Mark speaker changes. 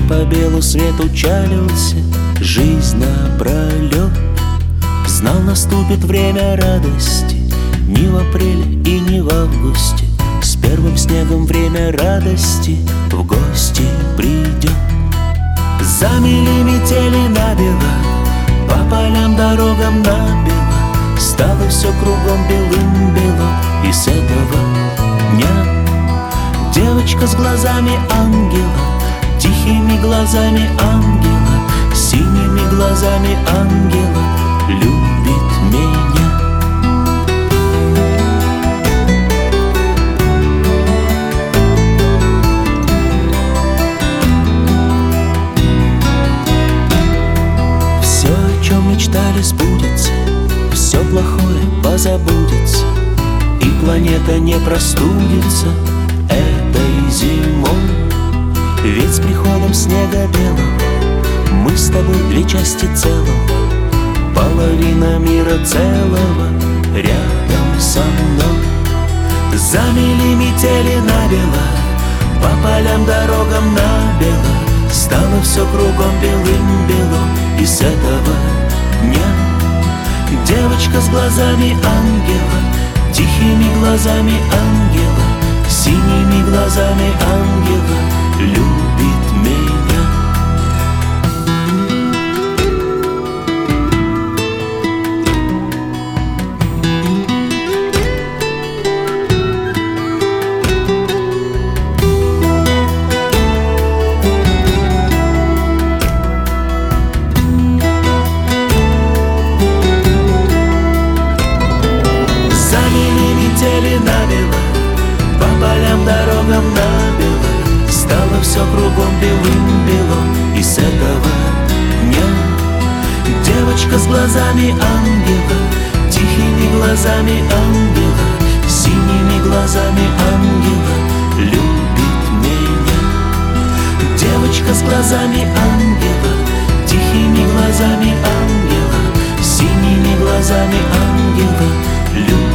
Speaker 1: по белу свету чалился жизнь напролет. Знал, наступит время радости, ни в апреле и ни в августе. С первым снегом время радости в гости придет. Замели метели набело, по полям дорогам набело, стало все кругом белым-бело. И с этого дня девочка с глазами ангела, тихими глазами ангела, синими глазами ангела любит меня. Все, о чем мечтали, сбудется, все плохое позабудется, и планета не простудится этой зимой. Ведь с приходом снега белого мы с тобой две части целого, половина мира целого рядом со мной. Замели метели набело, по полям дорогам набело, стало все кругом белым-бело. И с этого дня девочка с глазами ангела, тихими глазами ангела, синими глазами ангела любит меня. Замели метели набело, по полям дорогам набело, стало все кругом белым-бело. И с этого дня девочка с глазами ангела, тихими глазами ангела, синими глазами ангела любит меня. Девочка с глазами ангела, тихими глазами ангела, синими глазами ангела любит меня.